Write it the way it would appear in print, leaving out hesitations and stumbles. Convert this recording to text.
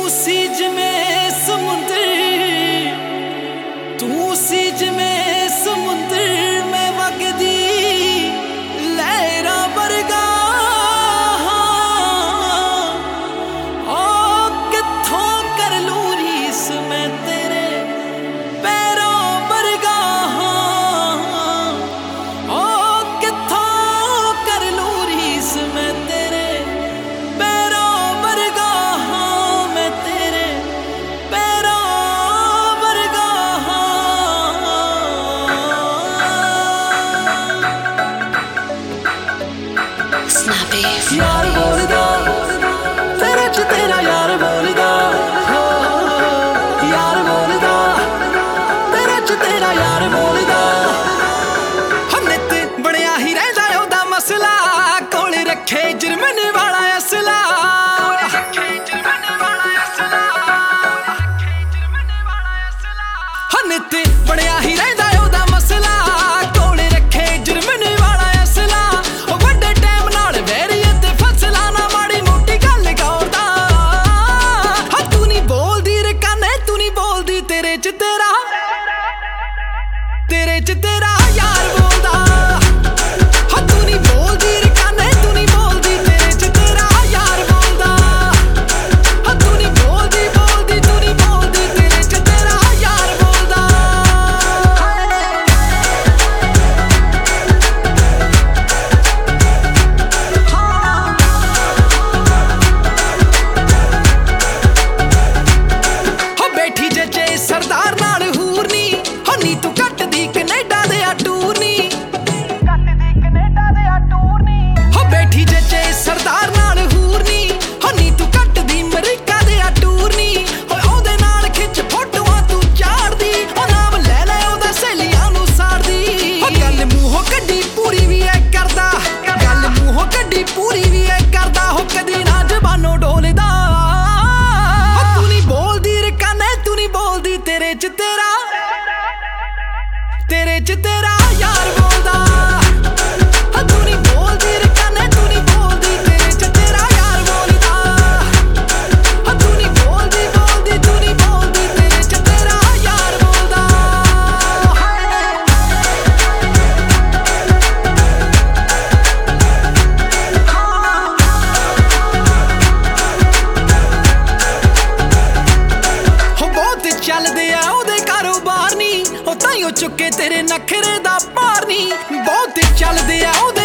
सी जिमें समुंदर, तू सी जिमें समुंदर में वगदी लहरा वर्गा। कित्थों कर लूं रीस मैं तेरे पैरों वर्गा। कित्थों कर लूं रीस मैं तेरे पैरों वर्गा। मैं तेरे पैरों वर्गा। यार बोलदा तेरे च तेरा यार बोलदा, यार बोलदा तेरे च तेरा यार बोलदा। नित बणिया ही रहिंदा ओहदा मसला, कोल रखे जुर्मने वाला असला। नित बणिया ही रहिंदा ओहदा मसला, कोल रखे जुर्मने वाला असला। वड्डे टाइम नाल वैरी ते फसला ना माड़ी मोटी गल करदा। तू नहीं बोलदी रे काने, तू नहीं बोलदी तेरे च तेरा, तेरे च तेरा यार बोलदा। तू नहीं बोलदी रे काने, तू नहीं बोलदी तेरे च तेरा यार बोलदा। तू नहीं बोलदी बोलदी, तू नहीं बोलदी तेरे च तेरा यार बोलदा। बैठी जचे सरदार नाल हूर नी, नी तू घट दी कनेडा दे टूर नी। बैठी जचे सरदार नाल हूर नी, नी तू घट दी अमरीका दे टूर नी। ओहदे नाल खिच फोटोआं तू चाड़दी, नाम ले ले ओहदा सहेलियां नू साड़दी। गल मूंहों कड्डी पूरी भी ऐ करदा, गल मूंहों कड्डी पूरी भी ऐ करदा। हो कदी ना जबानों डोलदा। तू नहीं बोलदी रे काने, तू नहीं बोलदी तेरे च तेरा, तेरे च तेरा यार बोलदा। तू नहीं बोलदी रे काने, तू नहीं बोलदी तेरे च तेरा यार बोलदा। तू नहीं बोलदी बोलदी, तू नहीं बोलदी तेरे च तेरा यार बोलदा। बहुत चलदे आ ओहदे कारोबार नी, ताइयों चुके तेरे नखरे दा पार नी। बहुत चलदे आ